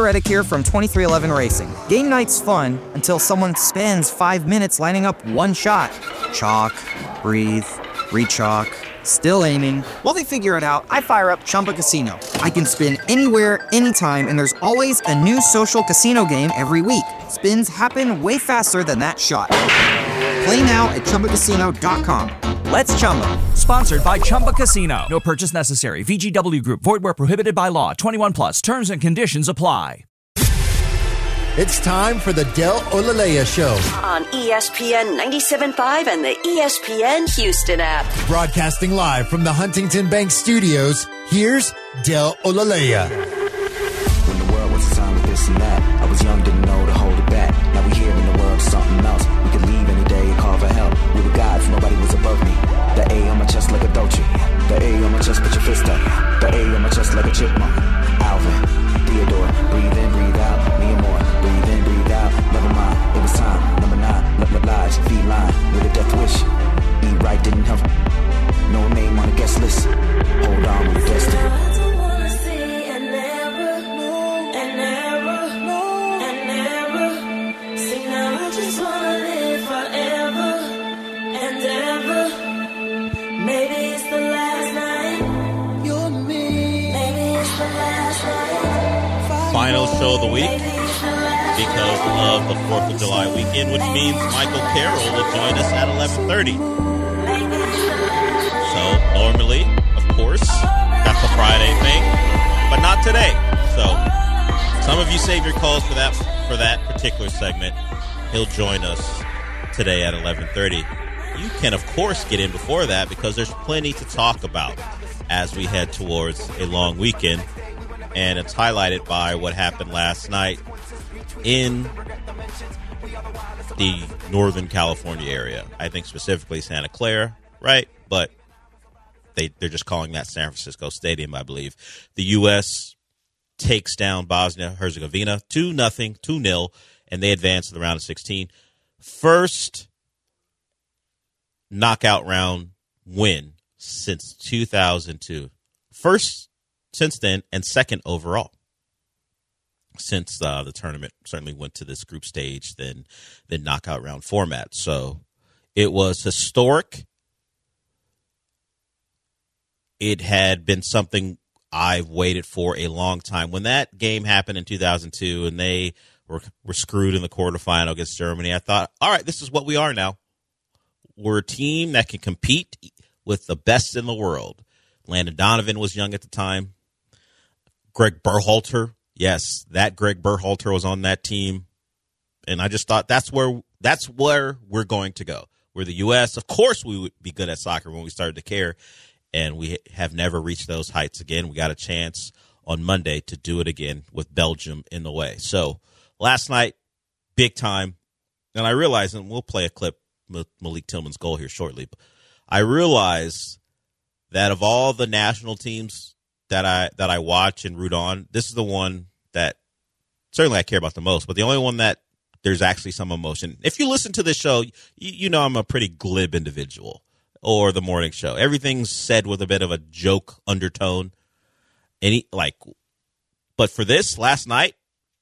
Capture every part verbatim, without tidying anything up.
Reddick here from twenty-three eleven Racing. Game night's fun until someone spends five minutes lining up one shot. Chalk, breathe, re-chalk, still aiming. While they figure it out, I fire up Chumba Casino. I can spin anywhere, anytime, and there's always a new social casino game every week. Spins happen way faster than that shot. Play now at Chumba Casino dot com. Let's Chumba. Sponsored by Chumba Casino. No purchase necessary. V G W Group. Void where prohibited by law. twenty-one plus. Terms and conditions apply. It's time for the Del Olalea Show on E S P N ninety-seven point five and the E S P N Houston app. Broadcasting live from the Huntington Bank Studios, here's Del Olalea. When the world was assigned with this and that, I was young, didn't know to hold it back. Now we here in the world, something else. We could leave any day and call for help. We were gods, nobody was above me. The A on my chest like a Dolce. The A on my chest, put your fist up. The A on my chest like a chipmunk. Alvin, Theodore, breathe in, breathe out. Me and more, breathe in, breathe out. Never mind, it was time. Number nine, love, love, lies, feline with a death wish. Eat right, didn't have no name on the guest list. Hold on, we're destined. Final show of the week because of the fourth of July weekend, which means Michael Carroll will join us at eleven thirty. So normally, of course, that's a Friday thing, but not today. So some of you save your calls for that for that particular segment. He'll join us today at eleven thirty. You can, of course, get in before that because there's plenty to talk about as we head towards a long weekend. And it's highlighted by what happened last night in the Northern California area. I think specifically Santa Clara, right? But they, they're just calling that San Francisco Stadium, I believe. The U S takes down Bosnia-Herzegovina two nothing, two nil, and they advance to the round of sixteen. First knockout round win since two thousand two. First since then, and second overall since uh, the tournament certainly went to this group stage, then the knockout round format. So it was historic. It had been something I've waited for a long time. When that game happened in two thousand two and they were, were screwed in the quarterfinal against Germany, I thought, all right, this is what we are now. We're a team that can compete with the best in the world. Landon Donovan was young at the time. Greg Berhalter, yes, that Greg Berhalter was on that team, and I just thought that's where that's where we're going to go. We're the U S Of course, we would be good at soccer when we started to care, and we have never reached those heights again. We got a chance on Monday to do it again with Belgium in the way. So last night, big time, and I realized, and we'll play a clip with Malik Tillman's goal here shortly. But I realized that of all the national teams that I that I watch and root on, this is the one that certainly I care about the most, but the only one that there's actually some emotion. If you listen to this show, you, you know I'm a pretty glib individual, or the morning show. Everything's said with a bit of a joke undertone. Any like, but for this last night,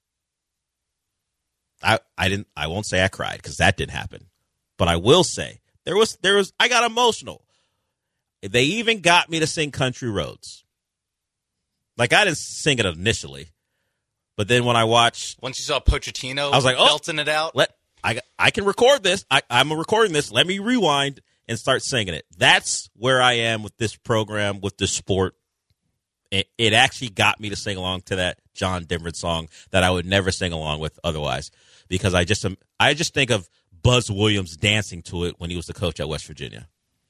I I didn't I won't say I cried because that didn't happen, but I will say there was there was I got emotional. They even got me to sing Country Roads. Like, I didn't sing it initially, but then when I watched... Once you saw Pochettino I was like, oh, belting it out? Let, I, I can record this. I, I'm recording this. Let me rewind and start singing it. That's where I am with this program, with this sport. It, it actually got me to sing along to that John Denver song that I would never sing along with otherwise, because I just, I just think of Buzz Williams dancing to it when he was the coach at West Virginia.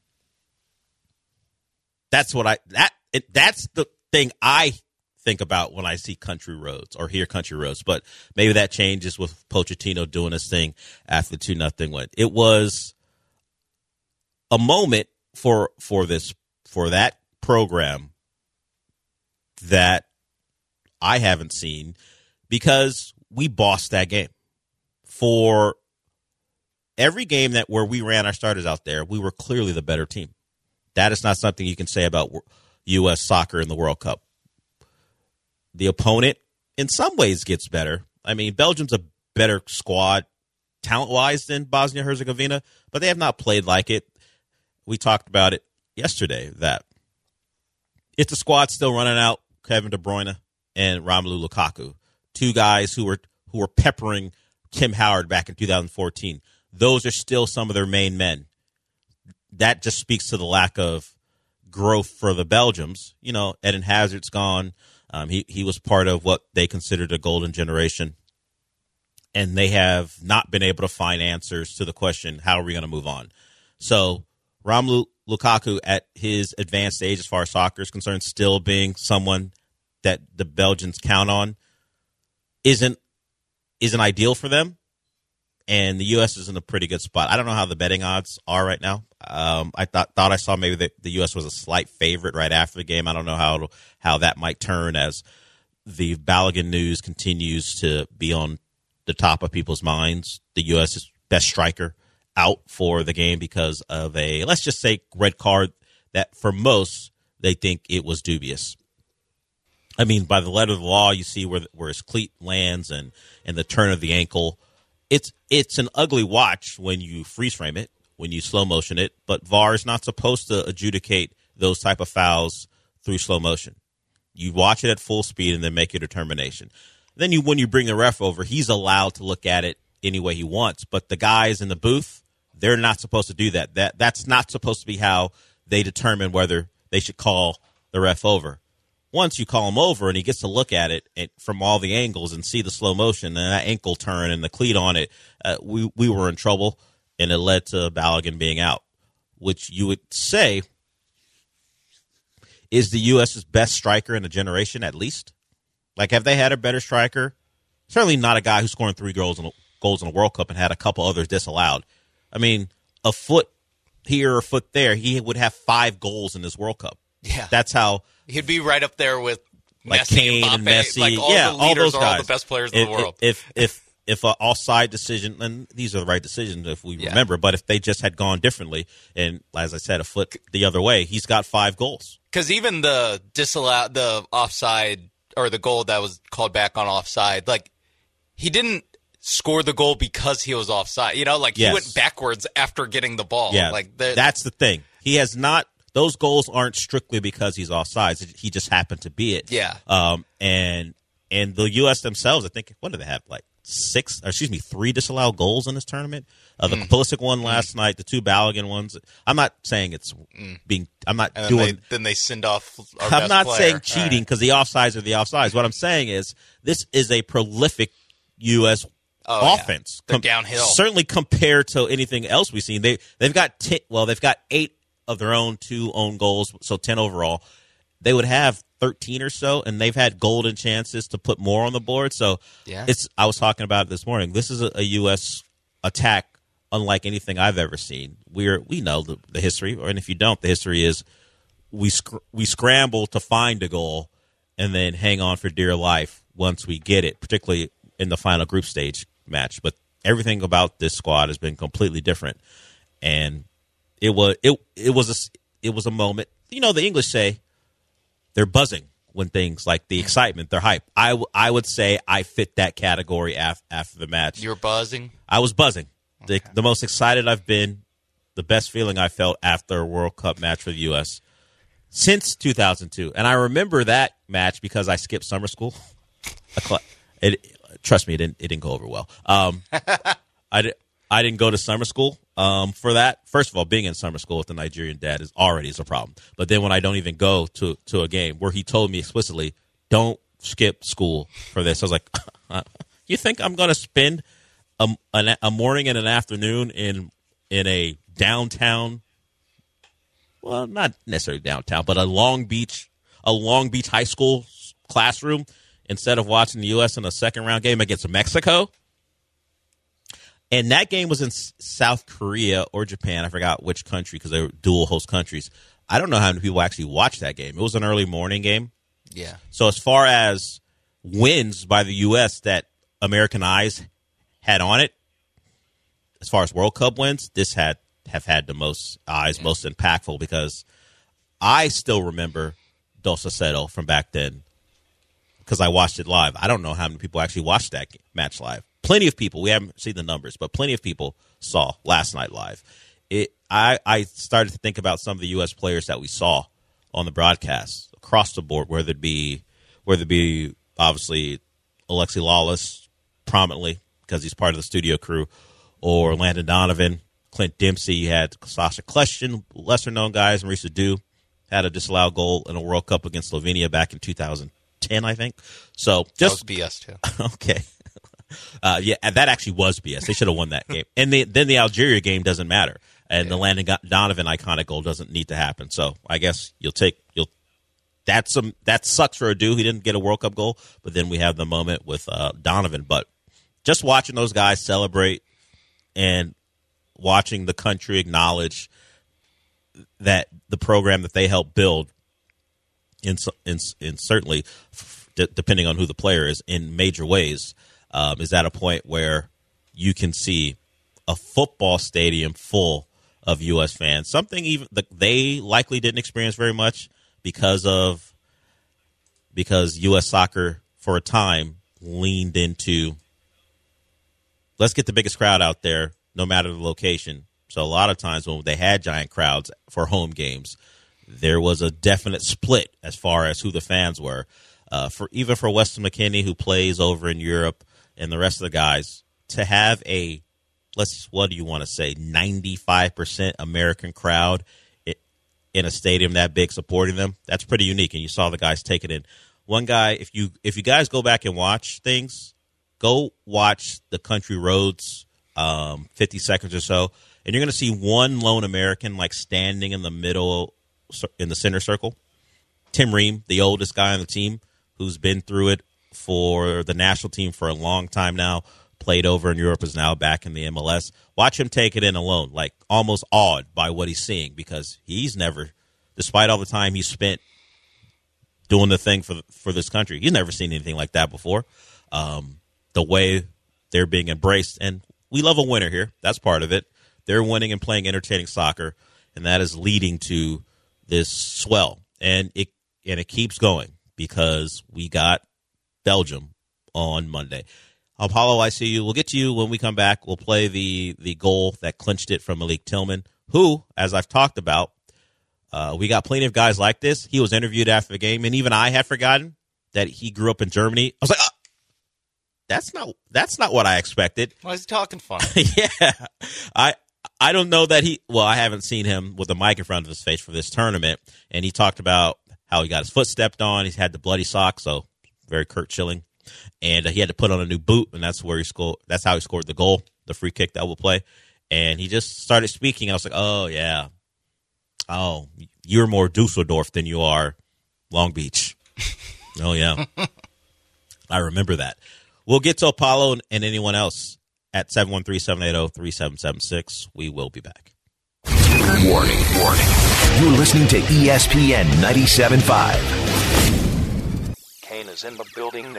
That's what I... that it, That's the... thing I think about when I see Country Roads or hear Country Roads, but maybe that changes with Pochettino doing his thing after the two nothing win. It was a moment for for this for that program that I haven't seen, because we bossed that game. For every game that where we ran our starters out there, we were clearly the better team. That is not something you can say about U S soccer in the World Cup. The opponent in some ways gets better. I mean, Belgium's a better squad talent-wise than Bosnia-Herzegovina, but they have not played like it. We talked about it yesterday, that it's a squad still running out Kevin De Bruyne and Romelu Lukaku, two guys who were who were peppering Tim Howard back in two thousand fourteen. Those are still some of their main men. That just speaks to the lack of growth for the Belgians. You know, Eden Hazard's gone. Um, he, he was part of what they considered a golden generation. And they have not been able to find answers to the question, how are we going to move on? So Romelu Lukaku, at his advanced age as far as soccer is concerned, still being someone that the Belgians count on, isn't isn't ideal for them. And the U S is in a pretty good spot. I don't know how the betting odds are right now. Um, I thought thought I saw maybe the, the U S was a slight favorite right after the game. I don't know how how that might turn as the Balogun news continues to be on the top of people's minds. The U S's best striker out for the game because of a, let's just say, red card that for most they think it was dubious. I mean, by the letter of the law, you see where where his cleat lands and, and the turn of the ankle. It's it's an ugly watch when you freeze frame it, when you slow motion it, but V A R is not supposed to adjudicate those type of fouls through slow motion. You watch it at full speed and then make your determination. Then you, when you bring the ref over, he's allowed to look at it any way he wants. But the guys in the booth, they're not supposed to do that. That that's not supposed to be how they determine whether they should call the ref over. Once you call him over and he gets to look at it and, from all the angles and see the slow motion and that ankle turn and the cleat on it, uh, we, we were in trouble, and it led to Balogun being out, which you would say is the U S's best striker in a generation at least. Like, have they had a better striker? Certainly not a guy who's scoring three goals in a, goals in a World Cup and had a couple others disallowed. I mean, a foot here or a foot there, he would have five goals in this World Cup. Yeah. That's how... He'd be right up there with like Messi Kane and, and Mbappe. Messi. Like all yeah, the leaders all those are guys. all the best players if, in the world. If if if an offside decision, and these are the right decisions if we yeah. remember, but if they just had gone differently, and as I said, a foot the other way, he's got five goals. Because even the disallowed, the offside, or the goal that was called back on offside, like, he didn't score the goal because he was offside. You know, like, yes. he went backwards after getting the ball. Yeah, like the, that's the thing. He has not. Those goals aren't strictly because he's offside. He just happened to be it. Yeah. Um. And and the U S themselves, I think, what do they have? Like six, or excuse me, three disallowed goals in this tournament. Uh, the mm. Pulisic one last mm. night, the two Balogun ones. I'm not saying it's mm. being. I'm not and doing. Then they, then they send off. Our I'm best not player. saying cheating because right. the offsides are the offsides. What I'm saying is this is a prolific U S oh, offense. Yeah. Com- downhill. Certainly compared to anything else we've seen. They they've got t- well, they've got eight of their own, two own goals, so ten overall. They would have thirteen or so, and they've had golden chances to put more on the board. So yeah. it's. I was talking about it this morning. This is a, a U S attack unlike anything I've ever seen. We're we know the, the history, and if you don't, the history is we sc- we scramble to find a goal and then hang on for dear life once we get it, particularly in the final group stage match. But everything about this squad has been completely different, and It was it it was a it was a moment. You know, the English say they're buzzing when things like the excitement, they're hype. I, w- I would say I fit that category af- after the match. You're buzzing? I was buzzing. Okay. The, the most excited I've been, the best feeling I felt after a World Cup match for the U S since two thousand two. And I remember that match because I skipped summer school. it, trust me, it didn't, it didn't go over well. Um, I, di- I didn't go to summer school. Um, for that, first of all, being in summer school with a Nigerian dad is already is a problem. But then when I don't even go to, to a game where he told me explicitly, don't skip school for this. I was like, you think I'm going to spend a, a, a morning and an afternoon in in a downtown, well, not necessarily downtown, but a Long Beach, a Long Beach high school classroom instead of watching the U S in a second round game against Mexico? And that game was in South Korea or Japan. I forgot which country because they were dual host countries. I don't know how many people actually watched that game. It was an early morning game. Yeah. So as far as wins by the U S that American eyes had on it, as far as World Cup wins, this had have had the most eyes, yeah. most impactful, because I still remember Dos Aceto from back then because I watched it live. I don't know how many people actually watched that match live. Plenty of people. We haven't seen the numbers, but plenty of people saw last night live. It. I, I started to think about some of the U S players that we saw on the broadcast across the board, whether it be, whether it be obviously Alexi Lawless prominently because he's part of the studio crew, or Landon Donovan, Clint Dempsey. You had Sasha Kljestan, lesser-known guys, Marisa Adu had a disallowed goal in a World Cup against Slovenia back in two thousand ten, I think. So just that was B S too. Okay. Uh, yeah, and that actually was B S. They should have won that game. And the, then the Algeria game doesn't matter. And the Landon Donovan iconic goal doesn't need to happen. So I guess you'll take you'll. That's some that sucks for Adu. He didn't get a World Cup goal, but then we have the moment with uh, Donovan. But just watching those guys celebrate and watching the country acknowledge that the program that they helped build, in in, in certainly d- depending on who the player is, in major ways, um, is at a point where you can see a football stadium full of U S fans, something even that they likely didn't experience very much because of because U S soccer for a time leaned into let's get the biggest crowd out there no matter the location. So a lot of times when they had giant crowds for home games, there was a definite split as far as who the fans were. Uh, for even for Weston McKennie, who plays over in Europe, and the rest of the guys, to have a let's, what do you want to say, ninety-five percent American crowd in a stadium that big supporting them, that's pretty unique. And you saw the guys take it in. One guy, if you if you guys go back and watch things, go watch the Country Roads um, fifty seconds or so, and you're going to see one lone American like standing in the middle, in the center circle. Tim Ream, the oldest guy on the team, who's been through it for the national team for a long time now, played over in Europe, is now back in the M L S. Watch him take it in alone, like almost awed by what he's seeing, because he's never, despite all the time he spent doing the thing for for this country, he's never seen anything like that before. Um, the way they're being embraced, and we love a winner here. That's part of it. They're winning and playing entertaining soccer, and that is leading to this swell, and it and it keeps going because we got Belgium on Monday. Apollo, I see you. We'll get to you when we come back. We'll play the the goal that clinched it from Malik Tillman, who, as I've talked about, uh, we got plenty of guys like this. He was interviewed after the game, and even I had forgotten that he grew up in Germany. I was like, oh, that's not that's not what I expected. Why is he talking funny? Yeah, I I don't know that he. Well, I haven't seen him with a mic in front of his face for this tournament, and he talked about how he got his foot stepped on. He's had the bloody sock, so very Kurt Schilling. And uh, he had to put on a new boot, and that's where he scored. That's how he scored the goal, the free kick that we'll play. And he just started speaking. I was like, "Oh yeah, oh you're more Dusseldorf than you are Long Beach." Oh yeah, I remember that. We'll get to Apollo and anyone else at seven one three, seven eight zero, three seven seven six. We will be back. Warning, warning. You're listening to E S P N ninety-seven point five. Kane is in the building.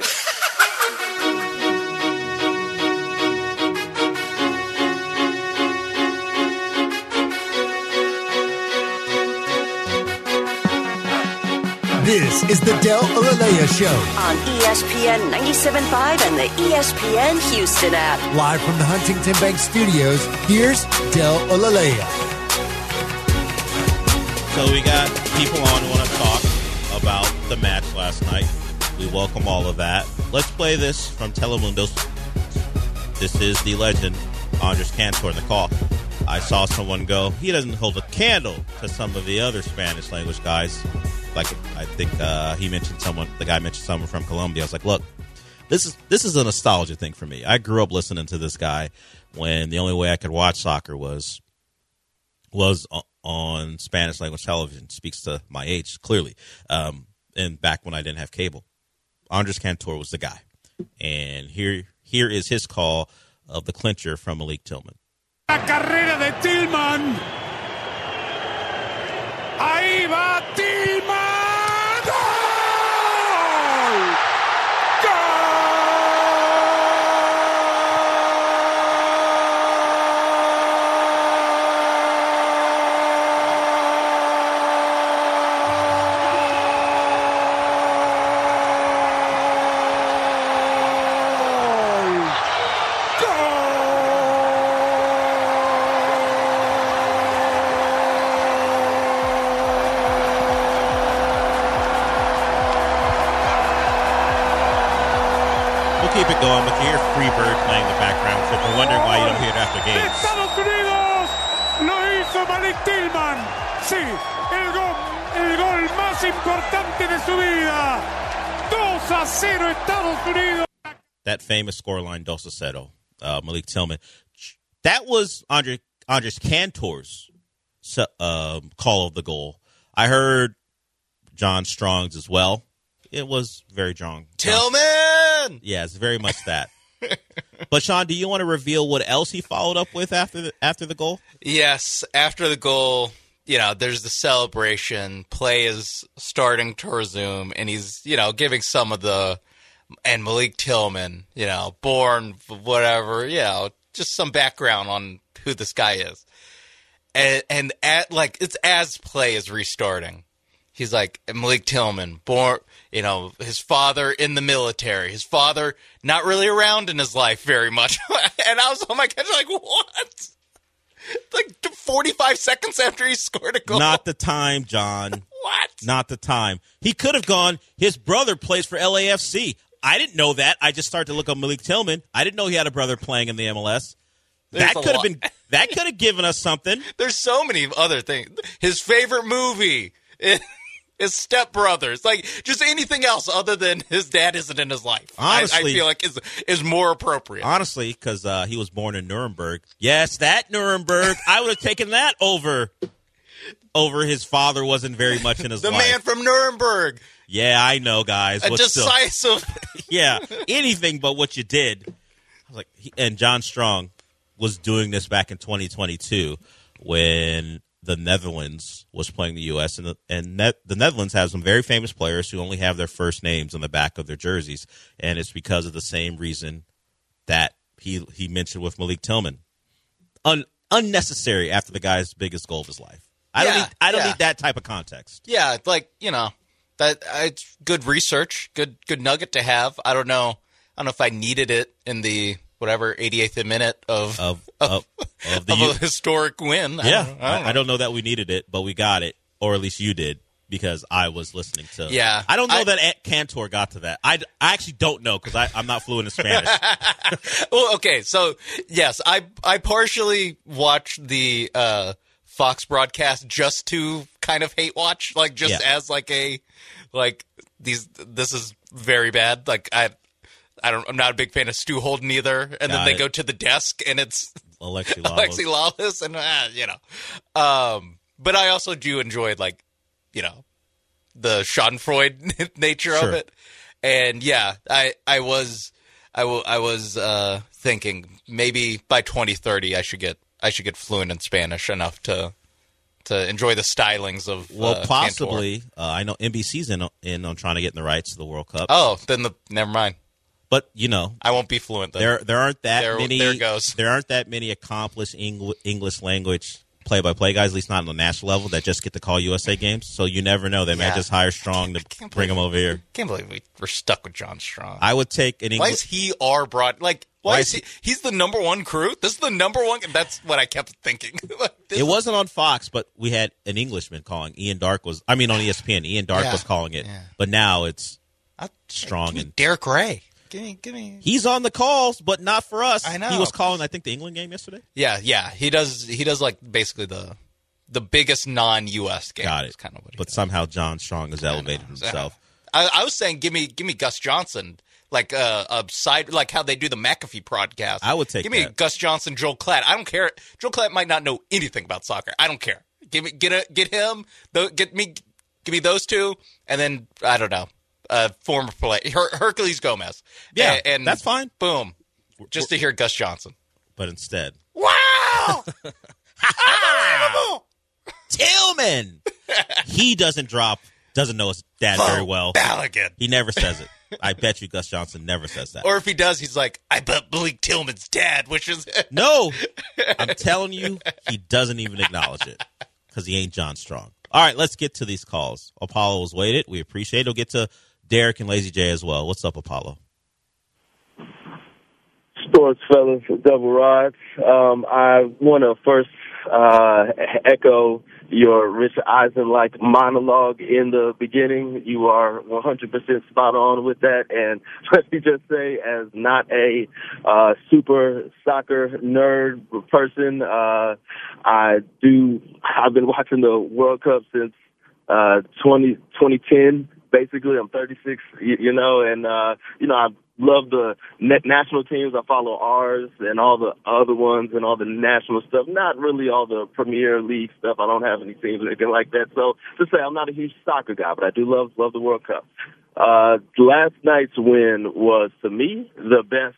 This is the Del Olaleya Show. On E S P N ninety-seven point five and the E S P N Houston app. Live from the Huntington Bank Studios, here's Del Olaleya. So we got people on who want to talk about the match last night. We welcome all of that. Let's play this from Telemundo. This is the legend, Andres Cantor, in the call. I saw someone go, he doesn't hold a candle to some of the other Spanish language guys. Like, I think uh, he mentioned someone, the guy mentioned someone from Colombia. I was like, look, this is this is a nostalgia thing for me. I grew up listening to this guy when the only way I could watch soccer was was on Spanish language television. Speaks to my age, clearly. Um, and back when I didn't have cable. Andres Cantor was the guy. And here here is his call of the clincher from Malik Tillman. La carrera de Tillman. Ahí va Tillman. keep it going, but you hear Freebird playing in the background, so if you're wondering why you don't hear it after games. Estados Unidos lo hizo Malik Tillman. Sí, el gol, el gol más importante de su vida. dos a cero Estados Unidos. That famous scoreline, dos a cero, uh, Malik Tillman. That was Andre, Andres Cantor's uh, call of the goal. I heard John Strong's as well. It was very strong. Tillman! Yeah, it's very much that. But, Sean, do you want to reveal what else he followed up with after the, after the goal? Yes, after the goal, you know, there's the celebration. Play is starting to resume, and he's, you know, giving some of the, and Malik Tillman, you know, born, whatever, you know, just some background on who this guy is. And, and at, like, it's as play is restarting. He's like, Malik Tillman, born, you know, his father in the military, his father not really around in his life very much. And I was on my couch like, what? Like forty-five seconds after he scored a goal. Not the time, John. What? Not the time. He could have gone, his brother plays for L A F C. I didn't know that. I just started to look up Malik Tillman. I didn't know he had a brother playing in the M L S. There's that could have lot. been that could have given us something. There's so many other things. His favorite movie is Step Brothers. Like, just anything else other than his dad isn't in his life. Honestly, I, I feel like is is more appropriate. Honestly, because uh, he was born in Nuremberg. Yes, that Nuremberg. I would have taken that over over his father wasn't very much in his the life. The man from Nuremberg. Yeah, I know, guys. A but decisive. Still, yeah, anything but what you did. I was like, he, and John Strong was doing this back in twenty twenty-two when the Netherlands was playing the U S and the, and Net, the Netherlands has some very famous players who only have their first names on the back of their jerseys, and it's because of the same reason that he he mentioned with Malik Tillman. Un, unnecessary after the guy's biggest goal of his life. I yeah, don't need I don't yeah. need that type of context. Yeah, like, you know, that it's good research, good good nugget to have. I don't know. I don't know if I needed it in the whatever eighty-eighth minute of of of, of, of, the of U- a historic win. I Yeah, don't, I, I, don't I don't know that we needed it, but we got it, or at least you did, because I was listening to. Yeah, I don't know I, that Aunt Cantor got to that. I, I actually don't know because I'm not fluent in Spanish. Well, okay, so yes, I I partially watched the uh, Fox broadcast just to kind of hate watch, like just Yeah. as like a like these. This is very bad. Like I. I don't. I'm not a big fan of Stu Holden either. And Got then they it. go to the desk, and it's Alexi Lalas. Alexi Lalas, and uh, you know. Um, but I also do enjoy, like, you know, the Schadenfreude nature Sure. of it. And yeah, I I was I, w- I was uh, thinking maybe by twenty thirty I should get I should get fluent in Spanish enough to to enjoy the stylings of Well, uh, possibly. Uh, I know N B C's in in on trying to get in the rights to the World Cup. Oh, then the never mind. But you know, I won't be fluent then. there there aren't that There- many. there it goes. There aren't that many accomplished Eng- English language play-by-play guys, at least not on the national level, that just get to call U S A games. So you never know. They Yeah. might just hire Strong to can't bring believe him over here. Can't believe we, we're stuck with John Strong. I would take an Why English. is he our broad? Like, why, Why is is he? He's the number one crew. This is the number one. That's what I kept thinking. This It is- wasn't on Fox, but we had an Englishman calling. Ian Dark was, I mean, on E S P N. Ian Dark Yeah. was calling it. Yeah. But now it's I- Strong give me and Derek Ray. Give me, give me. he's on the calls, but not for us. I know. He was calling, I think, the England game yesterday. Yeah, yeah. He does. He does like basically the the biggest non-U S game. Got is it. kind of what he But does. somehow John Strong has elevated himself. I, I was saying, give me, give me Gus Johnson, like uh, a side, like how they do the McAfee broadcast. I would take Give me that. Gus Johnson, Joel Klatt. I don't care. Joel Klatt might not know anything about soccer. I don't care. Give me, get a, get him. The, get me, give me those two, and then I don't know, uh, former play Her- Hercules Gomez. Yeah, and, and that's fine. Boom, just to hear Gus Johnson. But instead, Wow! Unbelievable! Tillman! He doesn't drop, doesn't know his dad very well. Balogun. He never says it. I bet you Gus Johnson never says that. Or if he does, he's like, I bet Malik Tillman's dad, which is No, I'm telling you, he doesn't even acknowledge it because he ain't John Strong. All right, let's get to these calls. Apollo was waited. We appreciate it. We'll get to Derek and Lazy J as well. What's up, Apollo? Sports fellas, Double Rods. Um, I want to first uh, echo your Richard Eisen-like monologue in the beginning. You are one hundred percent spot on with that. And let me just say, as not a uh, super soccer nerd person, uh, I do. I've been watching the World Cup since uh, twenty, twenty ten. Basically, I'm thirty-six. You, you know, and uh, you know I. love the national teams. I follow ours and all the other ones and all the national stuff. Not really all the Premier League stuff. I don't have any teams or anything like that. So to say I'm not a huge soccer guy, but I do love love the World Cup. Uh, last night's win was, to me, the best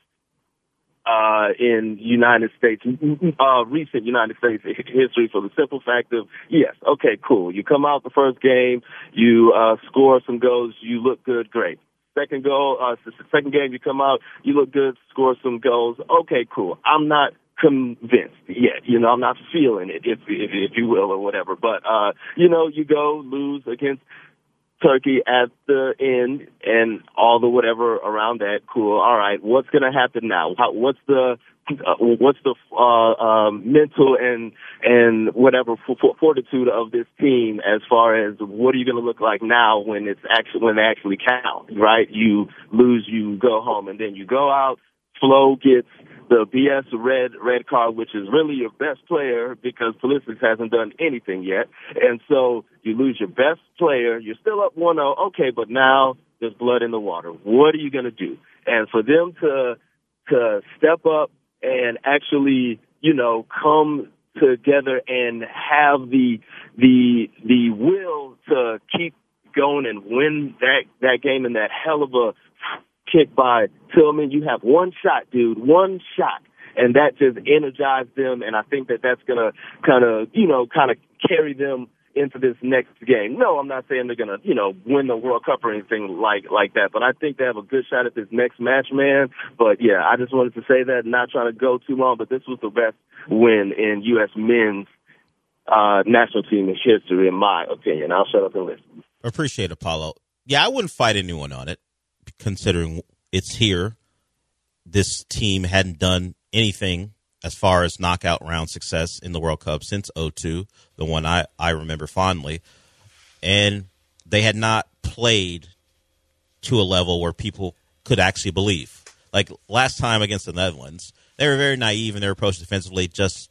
uh, in United States, uh, recent United States history, for the simple fact of, yes, okay, cool. You come out the first game, you uh, score some goals, you look good, great. Second goal, uh, second game, you come out, you look good, score some goals. Okay, cool. I'm not convinced yet. You know, I'm not feeling it, if if, if you will, or whatever. But, uh, you know, you go lose against Turkey at the end and all the whatever around that. Cool. All right. What's going to happen now? How, what's the uh, what's the uh, um, mental and and whatever f- f- fortitude of this team as far as what are you going to look like now when it's actually when they actually count? Right. You lose, you go home, and then you go out. Flo gets the B S red red card, which is really your best player because Pulisic hasn't done anything yet. And so you lose your best player. You're still up one oh. Okay, but now there's blood in the water. What are you going to do? And for them to to step up and actually, you know, come together and have the the the will to keep going and win that that game in that hell of a kick by Tillman. You have one shot, dude, one shot. And that just energized them. And I think that that's going to kind of, you know, kind of carry them into this next game. No, I'm not saying they're going to, you know, win the World Cup or anything like like that. But I think they have a good shot at this next match, man. But, yeah, I just wanted to say that, not trying to go too long. But this was the best win in U S men's uh, national team in history, in my opinion. I'll shut up and listen. Appreciate it, Paulo. Yeah, I wouldn't fight anyone on it, considering it's here. This team hadn't done anything as far as knockout round success in the World Cup since oh two, the one I, I remember fondly. And they had not played to a level where people could actually believe. Like last time against the Netherlands, they were very naive in their approach defensively, just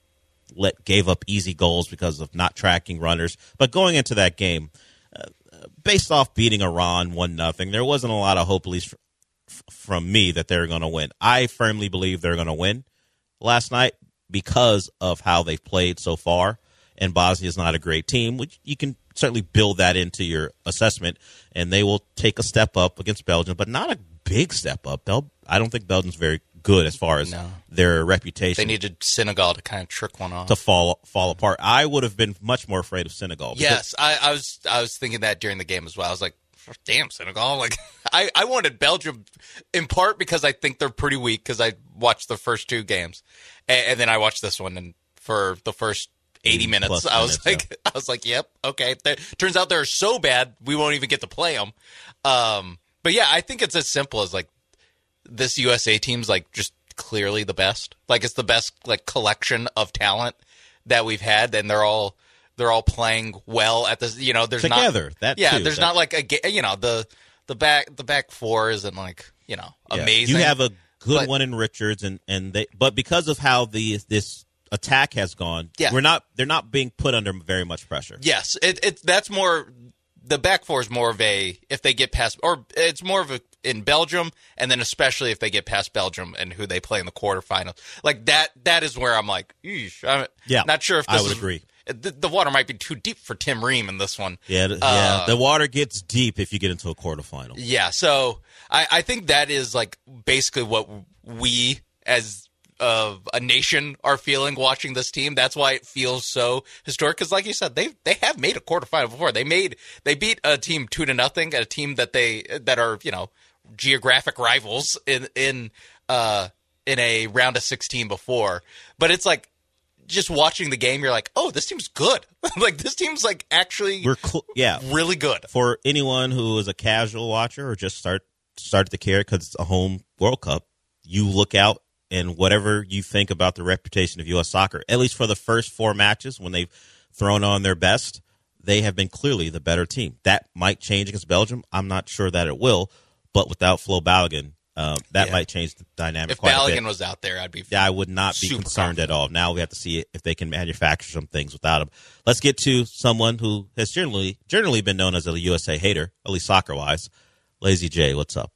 let gave up easy goals because of not tracking runners. But going into that game, uh, based off beating Iran one nothing, there wasn't a lot of hope, at least f- from me, that they're going to win. I firmly believe they're going to win last night because of how they've played so far. And Bosnia is not a great team, which you can certainly build that into your assessment. And they will take a step up against Belgium, but not a big step up. They'll, I don't think Belgium's very good as far as no. their reputation. They needed Senegal to kind of trick one off. To fall fall apart. I would have been much more afraid of Senegal. Yes, I, I was I was thinking that during the game as well. I was like, damn, Senegal. Like I, I wanted Belgium in part because I think they're pretty weak because I watched the first two games. And, and then I watched this one, and for the first eighty minutes, I was minutes, like, yeah. I was like, yep, okay. They're, turns out they're so bad we won't even get to play them. Um, but yeah, I think it's as simple as like this U S A team's like just clearly the best. Like it's the best like collection of talent that we've had, and they're all they're all playing well at this. You know, there's together. Not, that yeah, too, there's that. not like a you know the the back the back four isn't like you know yeah. amazing. You have a good but, one in Richards, and and they but because of how the this attack has gone, yeah. we're not they're not being put under very much pressure. Yes, it it that's more the back four is more of a if they get past or it's more of a in Belgium, and then especially if they get past Belgium and who they play in the quarterfinals, like that. That is where I'm like, eesh, I'm yeah, not sure if this I would is, agree. The, the water might be too deep for Tim Ream in this one. Yeah, uh, yeah. The water gets deep if you get into a quarterfinal. Yeah, so I, I think that is like basically what we as uh, a nation are feeling watching this team. That's why it feels so historic. Because, like you said, they they have made a quarterfinal before. They made they beat a team two to nothing, a team that they that are you know. geographic rivals in in uh in a round of sixteen before, but it's like just watching the game, you're like, oh, this team's good. Like this team's like actually we're cl- yeah really good. For anyone who is a casual watcher or just start start to care because it's a home World Cup, you look out and whatever you think about the reputation of U S soccer, at least for the first four matches when they've thrown on their best, they have been clearly the better team. That might change against Belgium. I'm not sure that it will, but without Flo Balogun, um, that Yeah. might change the dynamic If quite a bit. Balogun was out there, I'd be Yeah, I would not be super concerned confident. at all. Now we have to see if they can manufacture some things without him. Let's get to someone who has generally generally been known as a U S A hater, at least soccer-wise. Lazy J, what's up?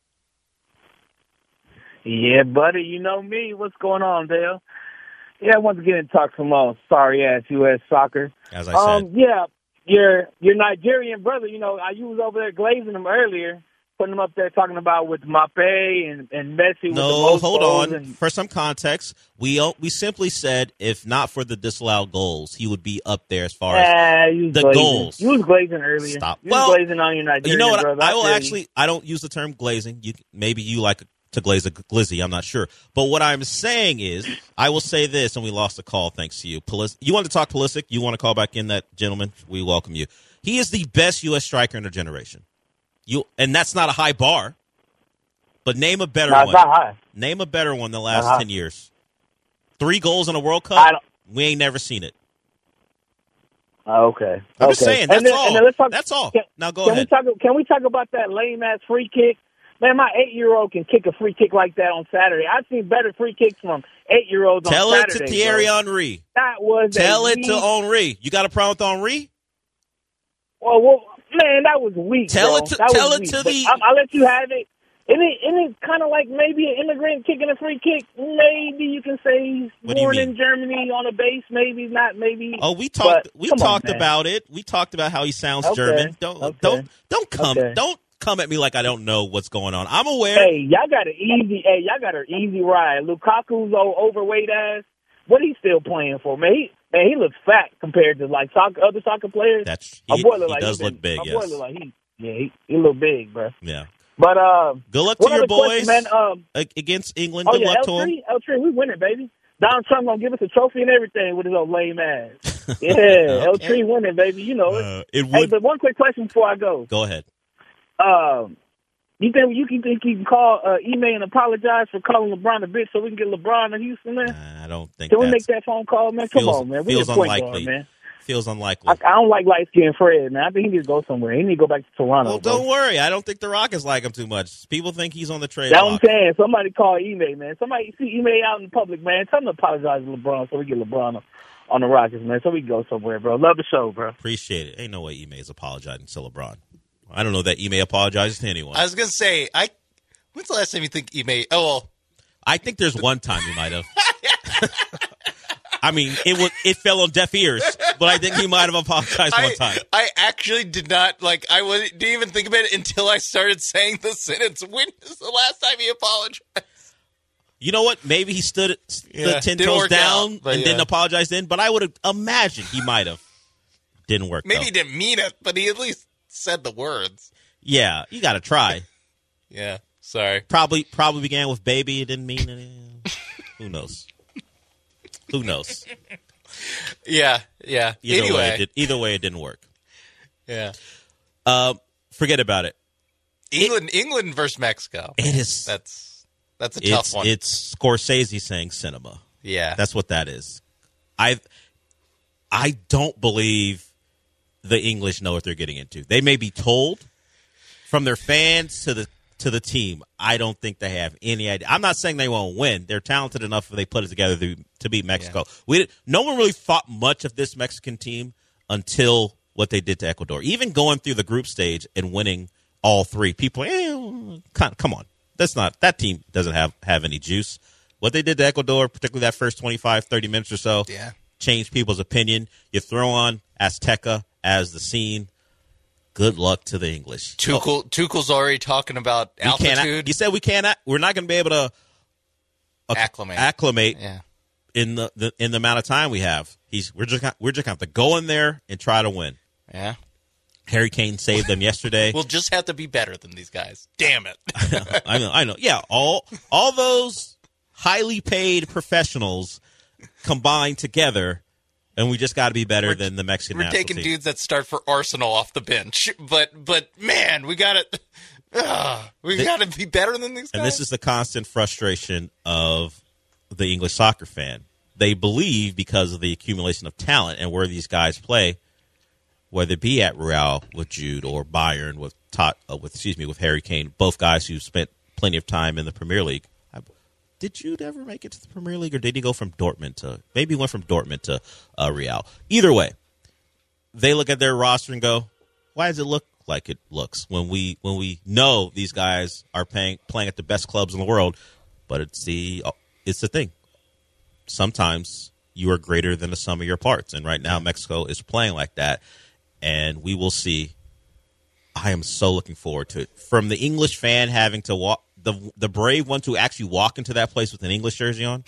Yeah, buddy, you know me. What's going on, Dale? Yeah, once again, to talk some uh, sorry ass U S soccer. As I um, said, yeah, your your Nigerian brother. You know, I you was over there glazing him earlier, putting him up there talking about with Mbappe and and Messi. with the no, most hold goals on. And, For some context, we o- we simply said if not for the disallowed goals, he would be up there as far as Ah, you was the glazing. goals. You was glazing earlier. Stop. You Well, was glazing on your Nigerian You know what? brother. I will feel you. actually. I don't use the term glazing. You maybe you like to glaze a glizzy. I'm not sure. But what I'm saying is, I will say this, and we lost a call thanks to you. Pulis- you want to talk Pulisic? You want to call back in that gentleman? We welcome you. He is the best U S striker in a generation. You and that's not a high bar. But name a better No, it's one. not high. Name a better one the Not last high. ten years. Three goals in a World I Cup. don't- We ain't never seen it. Oh, okay. I'm okay. just saying, And that's then- all. and then let's talk- That's all. Can, Now go can ahead. We talk, can we talk about that lame ass free kick? Man, my eight year old can kick a free kick like that on Saturday. I've seen better free kicks from eight year olds on Tell it Saturday. to Thierry bro. Henry. That was Tell a it weak, to Henry. You got a problem with Henry? Well, well, man, that was weak. Tell bro. it to- that tell was it weak. to But the- I, I'll let you have it. Isn't it, isn't it kind of like maybe an immigrant kicking a free kick? Maybe you can say he's What do you born mean? in Germany on a base. Maybe not. Maybe. Oh, we talked. But We come on, talked man. about it. We talked about how he sounds Okay, German. Don't okay, don't don't come okay. don't come at me like I don't know what's going on. I'm aware. Hey, y'all got an easy. Hey, y'all got an easy ride. Lukaku's old overweight ass. What he still playing for, man? He, man, he looks fat compared to like soccer, other soccer players. That's My he, boy look he like does he look been- big. My Yes. boy look like he. Yeah, he, he look big, bro. Yeah. But uh, Good luck one to your other question, boys, man. Um, a- against England. oh Good yeah, luck L to them. three, L three, we winning, baby. Donald Trump gonna give us a trophy and everything with his old lame ass. Yeah, L three winning, baby. You know it. Uh, it Hey, would but one quick question before I go. go ahead. Um, you think you can think you can call, uh, email and apologize for calling LeBron a bitch so we can get LeBron to Houston, man? I don't think. Can we that's, make that phone call, man? Come feels, on, man. We Feels need a point unlikely. guard, man. Feels unlikely. I, I don't like light skinned Fred, man. I think he needs to go somewhere. He need to go back to Toronto. well, bro. don't worry. I don't think the Rockets like him too much. People think he's on the trade That's what I'm block. saying. Somebody call Ime, man. Somebody see Ime out in public, man. Tell him to apologize to LeBron so we get LeBron on, on the Rockets, man. So we can go somewhere, bro. Love the show, bro. Appreciate it. Ain't no way Ime is apologizing to LeBron. I don't know that Ime apologizes to anyone. I was gonna say, I. When's the last time you think you made? Oh, well, I think there's one time he might have. I mean, it was it fell on deaf ears, but I think he might have apologized I, one time. I actually did not like. I was, didn't even think about it until I started saying the sentence. When was the last time he apologized? You know what? Maybe he stood Yeah, the ten didn't toes work down out, but and yeah. didn't apologize then. But I would have imagined he might have. Didn't work. Maybe though. he didn't mean it, but he at least said the words. Yeah, you got to try. Yeah, sorry. Probably probably began with baby. It didn't mean it. Who knows? Who knows? Yeah, yeah. Either way, anyway, it did, either way, it didn't work. yeah. Uh, forget about it. England, England versus Mexico. It is. That's that's a tough It's one. it's Scorsese saying cinema. yeah, That's what that is. I I don't believe the English know what they're getting into. They may be told from their fans to the to the team. I don't think they have any idea. I'm not saying they won't win. They're talented enough if they put it together to, to beat Mexico. Yeah. We did, no one really thought much of this Mexican team until what they did to Ecuador. Even going through the group stage and winning all three, people, eh, come on. That's not that team doesn't have, have any juice. What they did to Ecuador, particularly that first twenty-five, thirty minutes or so, yeah. changed people's opinion. You throw on Azteca as the scene. Good luck to the English. Tuchel, oh. Tuchel's already talking about altitude. You said we can't. We're not going to be able to uh, acclimate. Acclimate yeah. in the, the in the amount of time we have. He's we're just we're just going to have to go in there and try to win. Yeah. Harry Kane saved them yesterday. We'll just have to be better than these guys. Damn it. I know. I know. Yeah. All all those highly paid professionals combined together. And we just got to be better we're, than the Mexican We're taking team. dudes that start for Arsenal off the bench, but but man, we got to uh, we got to be better than these guys. And this is the constant frustration of the English soccer fan. they believe because of the accumulation of talent and where these guys play, whether it be at Real with Jude or Bayern with Tot, uh, with excuse me with Harry Kane, both guys who spent plenty of time in the Premier League. I, did Jude ever make it to the Premier League, or did he go from Dortmund to maybe he went from Dortmund to uh, Real? Either way, they look at their roster and go, "Why does it look like it looks when we when we know these guys are paying, playing at the best clubs in the world?" But it's the it's the thing. Sometimes you are greater than the sum of your parts, and right now Mexico is playing like that, and we will see. I am so looking forward to it. From the English fan having to walk, the the brave one to actually walk into that place with an English jersey on.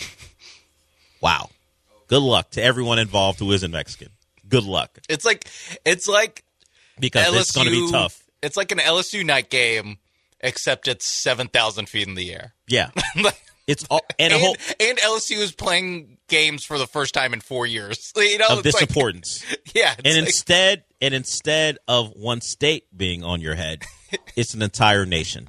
Wow. Good luck to everyone involved who isn't Mexican. Good luck. It's like it's like because L S U, it's going to be tough. It's like an L S U night game, except it's seven thousand feet in the air. Yeah. It's all, and, and, a whole, and L S U is playing games for the first time in four years. You know, of this like, importance. Yeah, and like, instead, and instead of one state being on your head, it's an entire nation.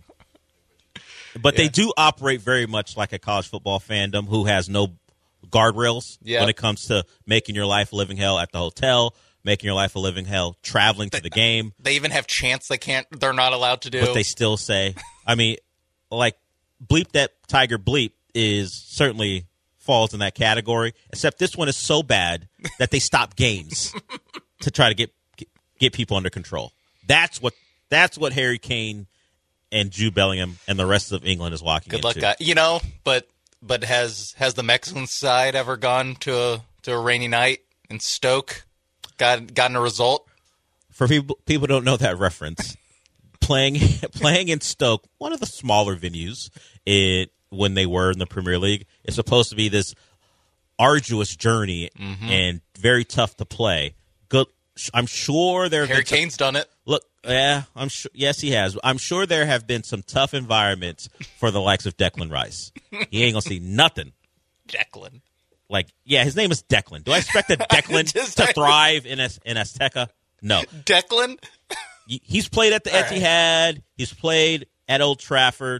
But yeah. They do operate very much like a college football fandom who has no guardrails yeah. when it comes to making your life a living hell at the hotel, making your life a living hell traveling to the game. They even have chants they can't. They're not allowed to do. But they still say, I mean, like. Bleep That Tiger Bleep is certainly falls in that category, except this one is so bad that they stop games to try to get get people under control. That's what that's what Harry Kane and Jude Bellingham and the rest of England is walking Good into. luck, guy. You know, but but has has the Mexican side ever gone to a to a rainy night in Stoke? Got gotten a result? For people people who don't know that reference. Playing playing in Stoke, one of the smaller venues it, when they were in the Premier League, it's supposed to be this arduous journey mm-hmm. and very tough to play. Good, I'm sure there. Harry Kane's some, done it. Look, yeah, I'm sure. Yes, he has. I'm sure there have been some tough environments for the likes of Declan Rice. He ain't gonna see nothing. Declan, like, yeah, his name is Declan. Do I expect a Declan Just, to thrive in in Azteca? No, Declan. He's played at the All Etihad. Right. He's played at Old Trafford.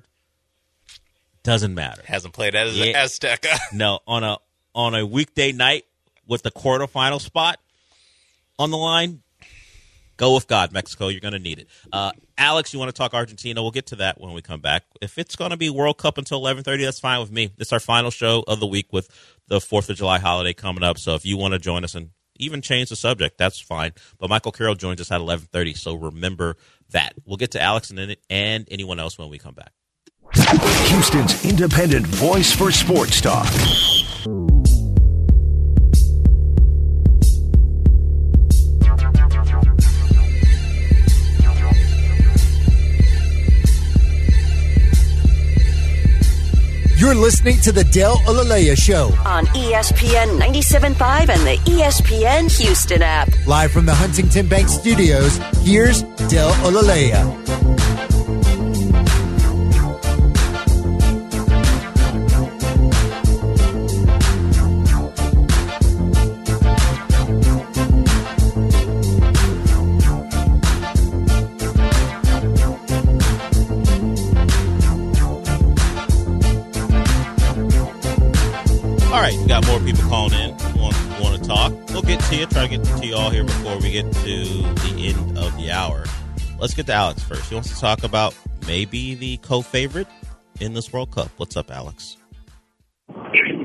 Doesn't matter. Hasn't played at yeah. Azteca. No, on a on a weekday night with the quarterfinal spot on the line, go with God, Mexico. You're going to need it. Uh, Alex, you want to talk Argentina? We'll get to that when we come back. If it's going to be World Cup until eleven thirty, that's fine with me. It's our final show of the week with the fourth of July holiday coming up. So if you want to join us and even change the subject, that's fine. But Michael Carroll joins us at eleven thirty, so remember that. We'll get to Alex and, and anyone else when we come back. Houston's independent voice for sports talk. You're listening to the Del Olaleya Show on E S P N ninety-seven point five and the E S P N Houston app. Live from the Huntington Bank Studios, here's Del Olaleya. All right, we got more people calling in who want, want to talk. We'll get to you, try to get to you all here before we get to the end of the hour. Let's get to Alex first. He wants to talk about maybe the co-favorite in this World Cup. What's up, Alex? Hey,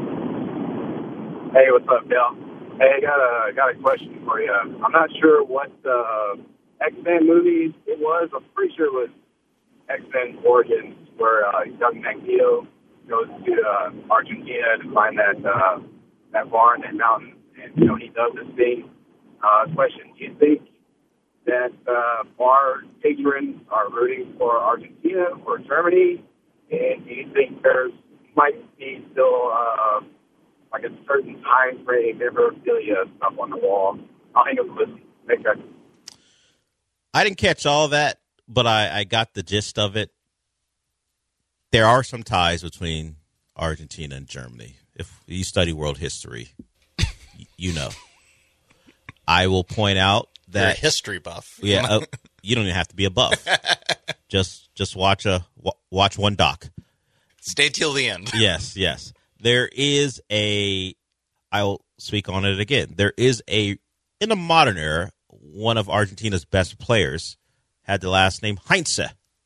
what's up, Bill? Hey, I got a got a question for you. I'm not sure what uh, X-Men movie it was. I'm pretty sure it was X-Men Origins, where uh, young Magneto goes to uh, Argentina to find that uh, that barn, that mountain, and you know he does this thing. Uh, question: do you think that uh, bar patrons are rooting for Argentina or Germany? And do you think there's might be still uh, like a certain time frame, memorabilia stuff on the wall? I'll hang up and listen. Thanks, guys. I didn't catch all that, but I, I got the gist of it. There are some ties between Argentina and Germany. If you study world history, you know. I will point out that You're a history buff. Yeah, uh, you don't even have to be a buff. just just watch a watch one doc. Stay till the end. Yes, yes. There is a I'll speak on it again. There is a, in the modern era, one of Argentina's best players had the last name Heinze.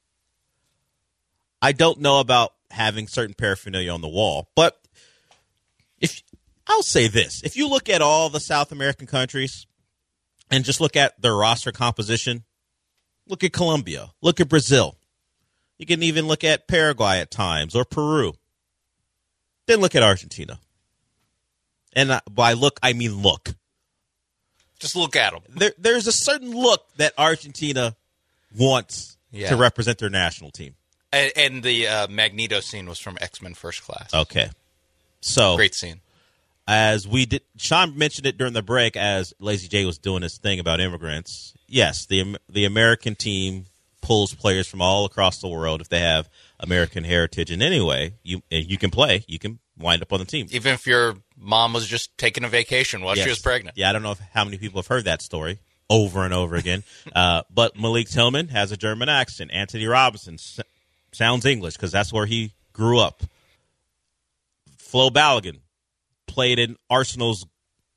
I don't know about having certain paraphernalia on the wall, but if I'll say this. If you look at all the South American countries and just look at their roster composition, look at Colombia, look at Brazil. You can even look at Paraguay at times or Peru. Then look at Argentina. And by look, I mean look. Just look at them. There, there's a certain look that Argentina wants Yeah. to represent their national team. And, and the uh, Magneto scene was from X-Men First Class. Okay. So Great scene. As we did, Sean mentioned it during the break as Lazy J was doing his thing about immigrants. Yes, the the American team pulls players from all across the world if they have American heritage. And anyway, you you can play, you can wind up on the team. Even if your mom was just taking a vacation while Yes. she was pregnant. Yeah, I don't know if, how many people have heard that story over and over again. uh, but Malik Tillman has a German accent. Anthony Robinson s- sounds English because that's where he grew up. Flo Balogun played in Arsenal's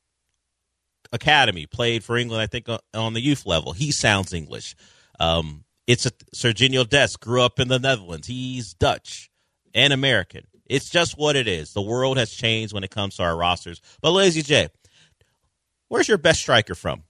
academy, played for England, I think, uh, on the youth level. He sounds English. Um, it's a, Serginho Dest grew up in the Netherlands. He's Dutch and American. It's just what it is. The world has changed when it comes to our rosters. But Lazy J, where's your best striker from?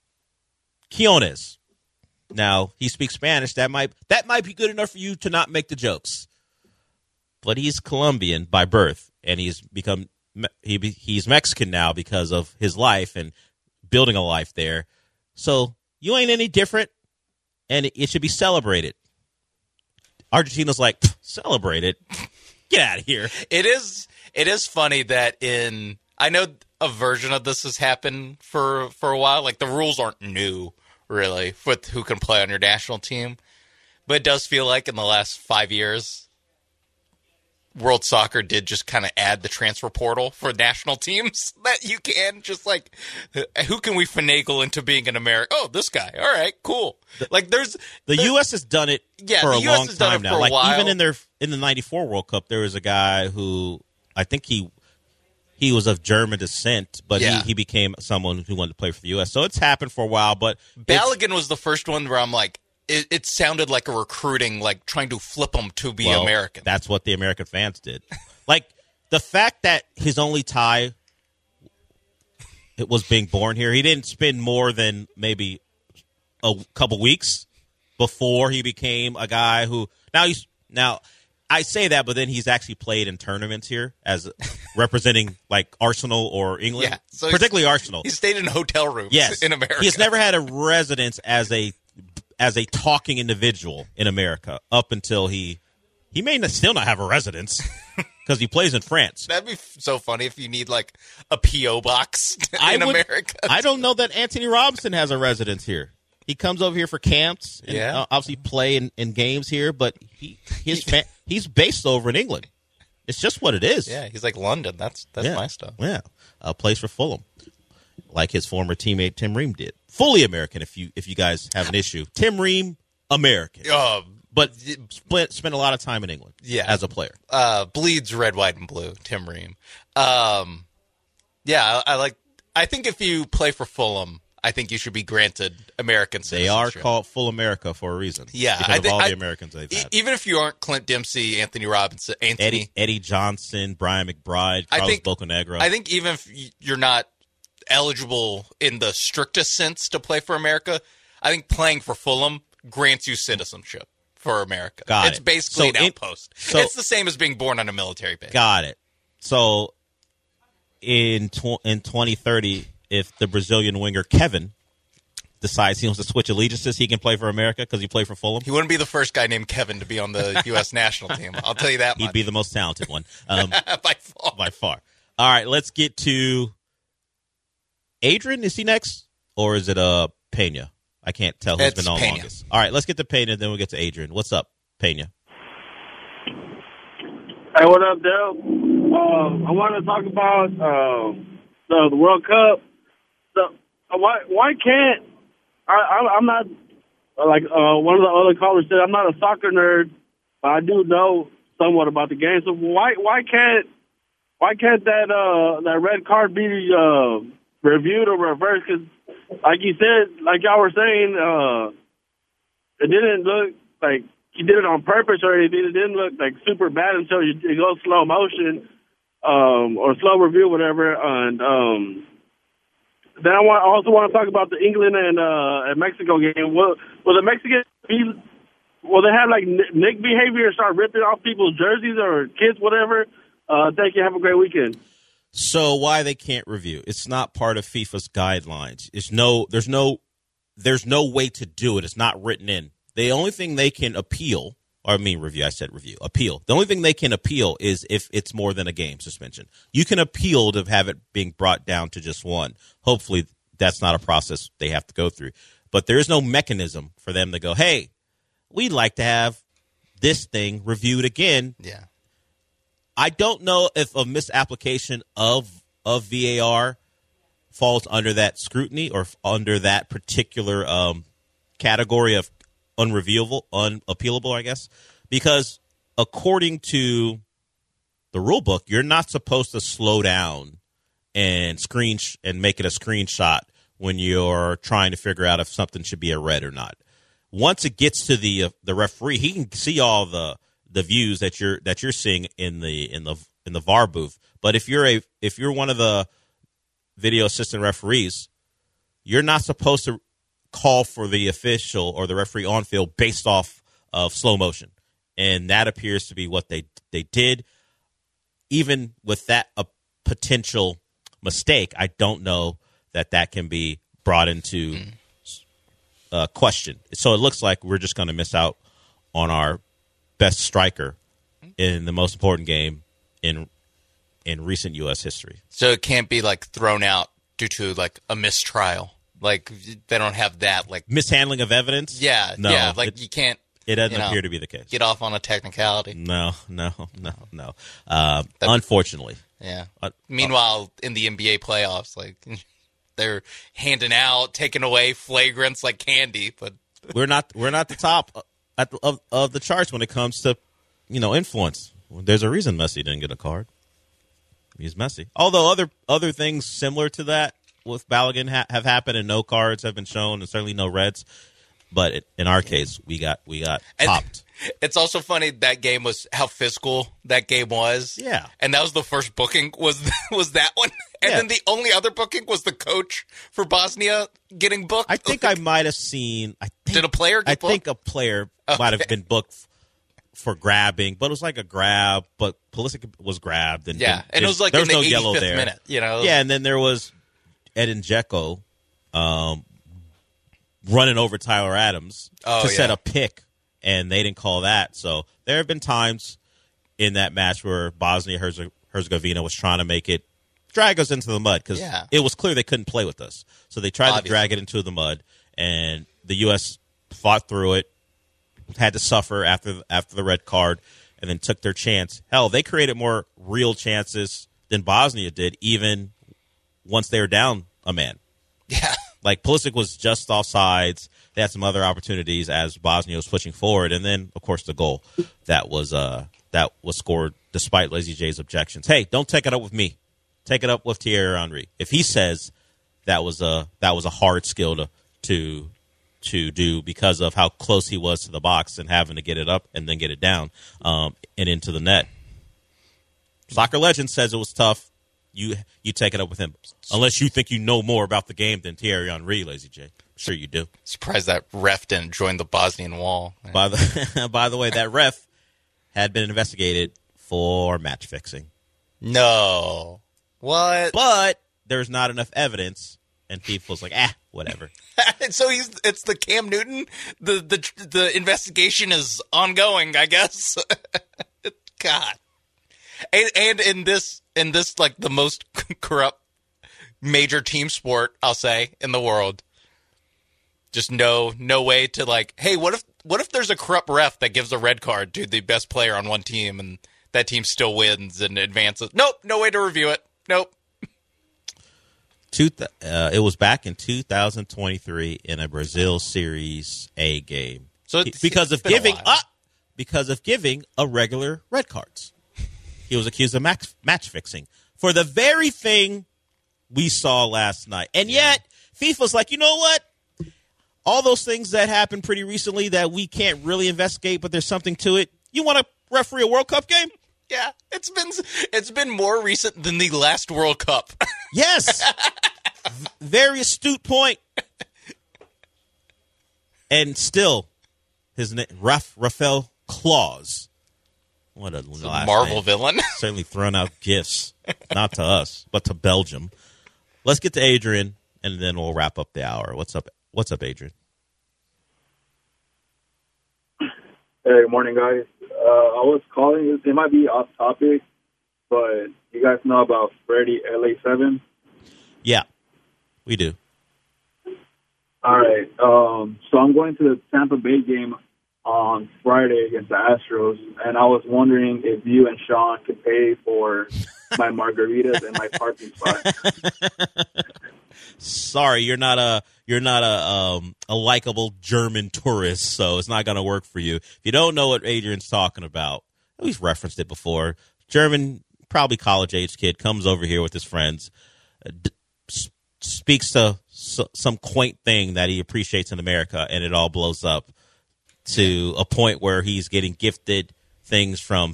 Quiones. Now, he speaks Spanish. That might that might be good enough for you to not make the jokes. But he's Colombian by birth, and he's become he he's Mexican now because of his life and building a life there. So you ain't any different, and it, it should be celebrated. Argentina's like, celebrate it. Get out of here. It is it is funny that in I know a version of this has happened for for a while. Like the rules aren't new really with who can play on your national team. But it does feel like in the last five years World Soccer did just kind of add the transfer portal for national teams that you can just like, who can we finagle into being an American? Oh, this guy. All right, cool. Like there's the U S has done it yeah, for the a U S long has done time it now. for a Like while. even in their in the ninety-four World Cup, there was a guy who I think he he was of German descent, but Yeah. he, he became someone who wanted to play for the U S. So it's happened for a while, but it's- Balogun was the first one where I'm like, it, it sounded like a recruiting, like trying to flip them to be well, American. That's what the American fans did. Like the fact that his only tie it was being born here. He didn't spend more than maybe a couple weeks before he became a guy who now he's now I say that, but then he's actually played in tournaments here as representing like Arsenal or England, Yeah, so he's- particularly Arsenal. He stayed in hotel rooms Yes, in America. He has never had a residence as a as a talking individual in America up until he he may not, still not have a residence because he plays in France. That'd be f- so funny if you need like a P O box in I would- America. I don't know that Anthony Robinson has a residence here. He comes over here for camps and Yeah. uh, obviously play in, in games here, but he his fa- he's based over in England. It's just what it is. Yeah, he's like London. That's that's yeah. my stuff. Yeah, uh, plays for Fulham, like his former teammate Tim Ream did. Fully American. If you if you guys have an issue, Tim Ream, American, Uh, but spent spent a lot of time in England. Yeah. as a player. uh, bleeds red, white, and blue. Tim Ream. Um, yeah, I, I like. I think if you play for Fulham, I think you should be granted American They are citizenship. called Full America for a reason. Yeah, because I of think- all I- the Americans they've E- had. even if you aren't Clint Dempsey, Anthony Robinson, Anthony. Eddie Eddie Johnson, Brian McBride, I Carlos think- Bocanegra. I think even if y- you're not eligible in the strictest sense to play for America, I think playing for Fulham grants you citizenship for America. Got it's it. basically So an in- outpost. so- it's the same as being born on a military base. Got it. So in tw- in twenty thirty, if the Brazilian winger Kevin decides he wants to switch allegiances, he can play for America because he played for Fulham. He wouldn't be the first guy named Kevin to be on the U S national team. I'll tell you that He'd much. be the most talented one um, by far. by far. All right, let's get to Adrian. Is he next, or is it uh Pena? I can't tell who's It's been on Pena. longest. All right, let's get to Pena, then we'll get to Adrian. What's up, Pena? Hey, what up, Dale? Um, I want to talk about um, the, the World Cup. So, uh, why why can't I, I? I'm not uh, like uh, one of the other callers said. I'm not a soccer nerd, but I do know somewhat about the game. So why why can't why can't that uh, that red card be uh, reviewed or reversed? Because, like you said, like y'all were saying, uh, it didn't look like he did it on purpose or anything. It didn't look like super bad until you, you go slow motion um, or slow review, whatever. And um, then I want I also want to talk about the England and uh, and Mexico game. Will will the Mexicans be? Will they have like Nick behavior and start ripping off people's jerseys or kids, whatever? Uh, thank you. Have a great weekend. So why they can't review? It's not part of FIFA's guidelines. It's no. There's no. There's no way to do it. It's not written in. The only thing they can appeal, or I mean review. I said review. Appeal. The only thing they can appeal is if it's more than a game suspension. You can appeal to have it being brought down to just one. Hopefully, that's not a process they have to go through. But there is no mechanism for them to go, hey, we'd like to have this thing reviewed again. Yeah. I don't know if a misapplication of of V A R falls under that scrutiny or under that particular um, category of unreviewable, unappealable, I guess, because according to the rule book, you're not supposed to slow down and screen sh- and make it a screenshot when you're trying to figure out if something should be a red or not. Once it gets to the uh, the referee, he can see all the the views that you're that you're seeing in the in the in the V A R booth. But if you're a if you're one of the video assistant referees, you're not supposed to call for the official or the referee on field based off of slow motion, and that appears to be what they they did. Even with that a potential mistake, I don't know that that can be brought into mm. uh, question. So it looks like we're just going to miss out on our best striker in the most important game in in recent U S history. So it can't be like thrown out due to like a mistrial. Like they don't have that like mishandling of evidence. Yeah, no, yeah. Like it, you can't. It doesn't you know, appear to be the case. Get off on a technicality. No, no, no, no. Uh, unfortunately. Yeah. Uh, Meanwhile, in the N B A playoffs, like they're handing out, taking away flagrants like candy. But we're not we're not the top at, of of the charts when it comes to you know influence. There's a reason Messi didn't get a card. He's Messi. Although other other things similar to that with Balogun ha- have happened and no cards have been shown and certainly no reds. But it, in our case, we got we got popped. And it's also funny that game was how physical that game was. Yeah, and that was the first booking was was that one, and yeah. then the only other booking was the coach for Bosnia getting booked. I think like, I might have seen. I think, did a player? Get I booked? think a player okay. might have been booked f- for grabbing, but it was like a grab. But Pulisic was grabbed, and yeah, and it was like there in was the no yellow eighty-fifth there. minute, you know. Yeah, and then there was Edin Dzeko um, running over Tyler Adams oh, to yeah. set a pick, and they didn't call that. So there have been times in that match where Bosnia Herzegovina was trying to make it drag us into the mud because yeah. it was clear they couldn't play with us. So they tried Obviously. to drag it into the mud, and the U S fought through it, had to suffer after after the red card, and then took their chance. Hell, they created more real chances than Bosnia did, even once they were down a man. Yeah. Like, Pulisic was just offsides. They had some other opportunities as Bosnia was pushing forward. And then, of course, the goal that was uh, that was scored despite Lazy J's objections. Hey, don't take it up with me. Take it up with Thierry Henry. If he says that was a that was a hard skill to to to do because of how close he was to the box and having to get it up and then get it down um, and into the net. Soccer Legend says it was tough. You you take it up with him. Unless you think you know more about the game than Thierry Henry, Lazy J. I'm sure you do. Surprised that ref didn't join the Bosnian wall. Man. By the by the way, that ref had been investigated for match fixing. No. What? But there's not enough evidence, and people's like, ah, whatever. So he's it's the Cam Newton. The the the investigation is ongoing, I guess. God. And, and in this, in this, like the most corrupt major team sport, I'll say, in the world, just no, no way to like, hey, what if, what if there's a corrupt ref that gives a red card to the best player on one team, and that team still wins and advances? Nope, no way to review it. Nope. Two, uh, it was back in two thousand twenty-three in a Brazil Series A game. So it's, because it's of giving up, because of giving a regular red cards. he was accused of match, match fixing for the very thing we saw last night. And yet, FIFA's like, you know what? All those things that happened pretty recently that we can't really investigate, but there's something to it. You want to referee a World Cup game? Yeah, it's been it's been more recent than the last World Cup. Yes. Very astute point. And still, his name, Raf, Rafael Claus. What a last Marvel name. villain. Certainly throwing out gifts, not to us, but to Belgium. Let's get to Adrian, and then we'll wrap up the hour. What's up? What's up, Adrian? Hey, good morning, guys. Uh, I was calling. It might be off topic, but you guys know about Freddie L A seven? Yeah, we do. All right. Um, so I'm going to the Tampa Bay game on Friday against the Astros, and I was wondering if you and Sean could pay for my margaritas and my parking spot. Sorry, you're not a you're not a um, a likable German tourist, so it's not going to work for you. If you don't know what Adrian's talking about, we've referenced it before. German, probably college age kid, comes over here with his friends, uh, d- speaks to s- some quaint thing that he appreciates in America, and it all blows up to a point where he's getting gifted things from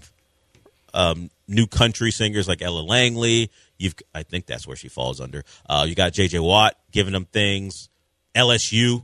um, new country singers like Ella Langley. You've, I think that's where she falls under. Uh, you got J J Watt giving them things. L S U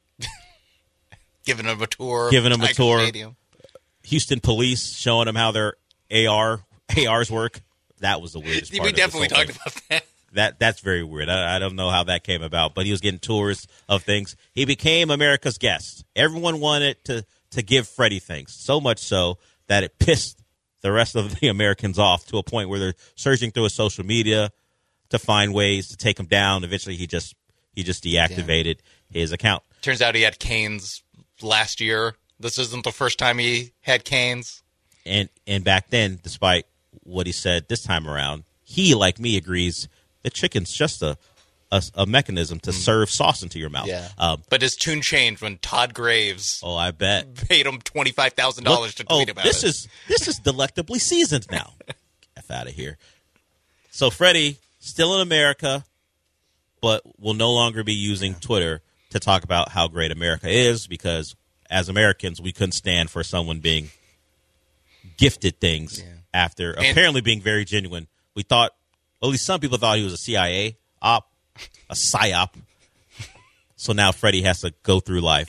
giving them a tour. Giving them a Tiger tour. Stadium. Houston police showing them how their A R A Rs work. That was the weirdest part. We of this definitely whole talked thing. about that. That that's very weird. I, I don't know how that came about, but he was getting tours of things. He became America's guest. Everyone wanted to to give Freddie things, so much so that it pissed the rest of the Americans off to a point where they're surging through his social media to find ways to take him down. Eventually, he just he just deactivated yeah. his account. Turns out he had canes last year. This isn't the first time he had canes. And and back then, despite what he said this time around, he, like me, agrees that chicken's just a a, a mechanism to mm. serve sauce into your mouth. Yeah. Um, but his tune changed when Todd Graves oh, I bet. paid him twenty-five thousand dollars to tweet oh, about this it. Is, this is delectably seasoned now. F out of here. So Freddie, still in America, but will no longer be using yeah. Twitter to talk about how great America is, because as Americans, we couldn't stand for someone being gifted things yeah. after and, apparently being very genuine. We thought, well, at least some people thought he was a C I A op, a psyop. So now Freddie has to go through life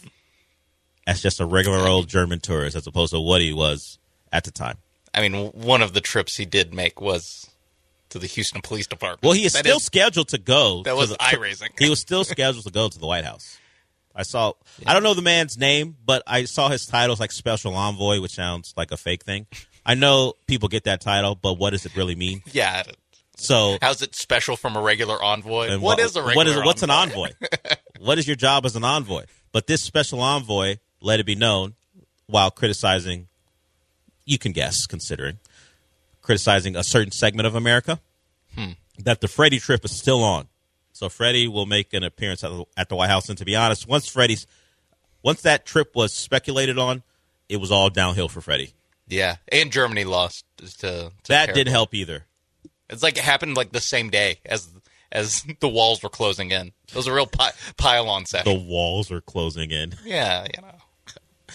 as just a regular old German tourist as opposed to what he was at the time. I mean, one of the trips he did make was to the Houston Police Department. Well, he is that still is, scheduled to go. That to was the, eye-raising. He was still scheduled to go to the White House. I saw, yeah. I don't know the man's name, but I saw his titles like Special Envoy, which sounds like a fake thing. I know people get that title, but what does it really mean? Yeah. So how's it special from a regular envoy? What, what is a regular what is, envoy? What's an envoy? What is your job as an envoy? But this special envoy let it be known while criticizing, you can guess, considering, criticizing a certain segment of America, hmm. that the Freddie trip is still on. So Freddie will make an appearance at the, at the White House. And to be honest, once Freddie's, once that trip was speculated on, it was all downhill for Freddie. Yeah, and Germany lost to, to that didn't help either. It's like it happened like the same day as as the walls were closing in. It was a real pi- pile-on session. The walls were closing in. Yeah, you know.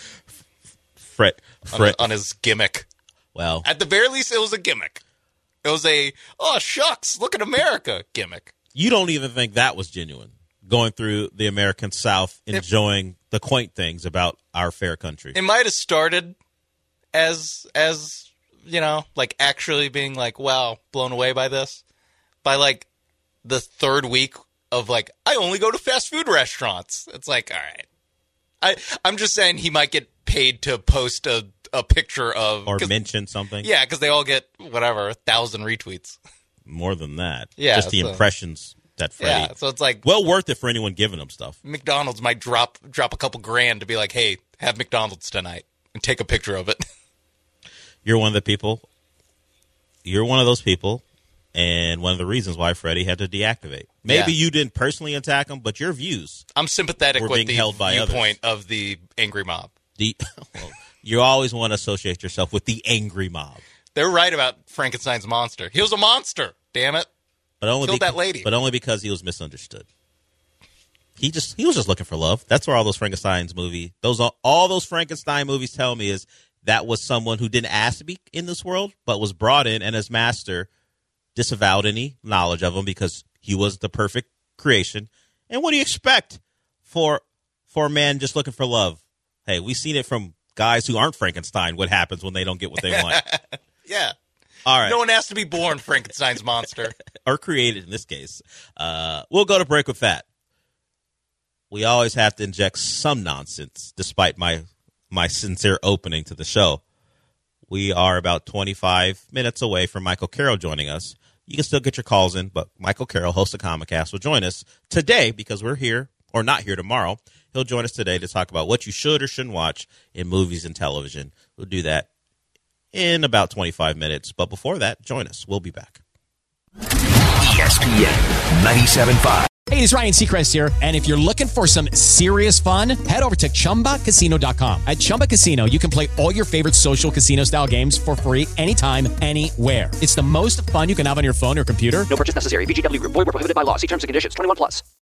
Fred, Fred. On, on his gimmick. Well, at the very least, it was a gimmick. It was a, oh, shucks, look at America gimmick. You don't even think that was genuine, going through the American South, enjoying it, the quaint things about our fair country. It might have started as, as you know, like actually being like, wow, blown away by this. By like the third week of like, I only go to fast food restaurants. It's like, all right. I, I'm just saying he might get paid to post a, a picture of... Or mention something. Yeah, because they all get, whatever, a thousand retweets. More than that. Yeah. Just the so, impressions that Freddie... Yeah, so it's like... Well worth it for anyone giving him stuff. McDonald's might drop drop a couple grand to be like, hey, have McDonald's tonight. And take a picture of it. You're one of the people... You're one of those people... And one of the reasons why Freddie had to deactivate. Maybe yeah. you didn't personally attack him, but your views. I'm sympathetic with the held by viewpoint others. of the angry mob. The, well, you always want to associate yourself with the angry mob. They're right about Frankenstein's monster. He was a monster. Damn it! But only killed beca- that lady. But only because he was misunderstood. He just he was just looking for love. That's where all those Frankenstein's movie, those all those Frankenstein movies tell me is that was someone who didn't ask to be in this world, but was brought in, and his master disavowed any knowledge of him because he was the perfect creation. And what do you expect for for a man just looking for love? Hey, we've seen it from guys who aren't Frankenstein. What happens when they don't get what they want? Yeah. All right. No one has to be born Frankenstein's monster. Or created in this case. Uh, we'll go to break with that. We always have to inject some nonsense, despite my my sincere opening to the show. We are about twenty-five minutes away from Michael Carroll joining us. You can still get your calls in, but Michael Carroll, host of Comicast, will join us today because we're here, or not here tomorrow. He'll join us today to talk about what you should or shouldn't watch in movies and television. We'll do that in about twenty-five minutes. But before that, join us. We'll be back. E S P N ninety-seven point five. Hey, it's Ryan Seacrest here, and if you're looking for some serious fun, head over to Chumba Casino dot com. At Chumba Casino, you can play all your favorite social casino-style games for free anytime, anywhere. It's the most fun you can have on your phone or computer. No purchase necessary. V G W Group. Void where prohibited by law. See terms and conditions. twenty-one plus.